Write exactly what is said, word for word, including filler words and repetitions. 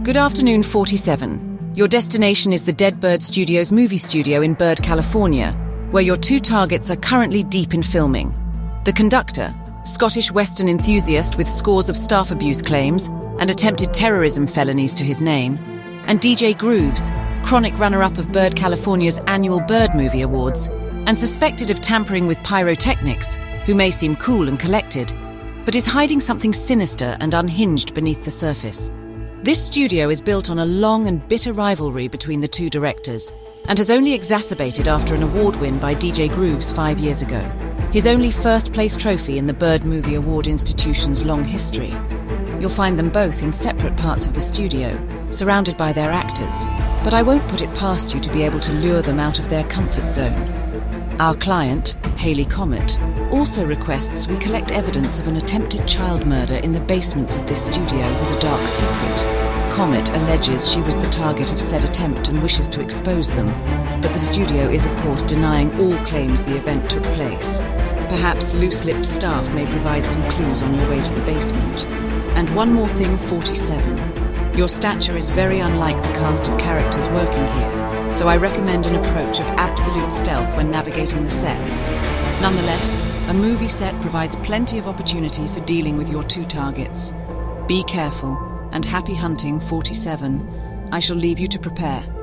Good afternoon, forty-seven. Your destination is the Dead Bird Studios movie studio in Bird, California, where your two targets are currently deep in filming. The conductor, Scottish Western enthusiast with scores of staff abuse claims and attempted terrorism felonies to his name, and D J Grooves, chronic runner-up of Bird, California's annual Bird Movie Awards, and suspected of tampering with pyrotechnics, who may seem cool and collected, but is hiding something sinister and unhinged beneath the surface. This studio is built on a long and bitter rivalry between the two directors, and has only exacerbated after an award win by D J Grooves five years ago, his only first-place trophy in the Bird Movie Award Institution's long history. You'll find them both in separate parts of the studio, surrounded by their actors, but I won't put it past you to be able to lure them out of their comfort zone. Our client, Haley Comet, also requests we collect evidence of an attempted child murder in the basements of this studio with a dark secret. Comet alleges she was the target of said attempt and wishes to expose them, but the studio is of course denying all claims the event took place. Perhaps loose-lipped staff may provide some clues on your way to the basement. And one more thing, forty-seven. Your stature is very unlike the cast of characters working here, so I recommend an approach of absolute stealth when navigating the sets. Nonetheless, a movie set provides plenty of opportunity for dealing with your two targets. Be careful, and happy hunting, forty-seven. I shall leave you to prepare.